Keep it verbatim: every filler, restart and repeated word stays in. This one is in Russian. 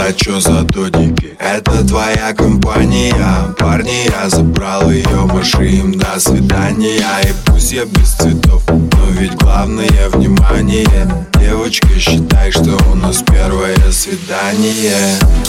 это чё за додики? Это твоя компания. Парни, я забрал ее, маши им до свидания. И пусть я без цветов, но ведь главное внимание. Девочка, считай, что у нас первое свидание.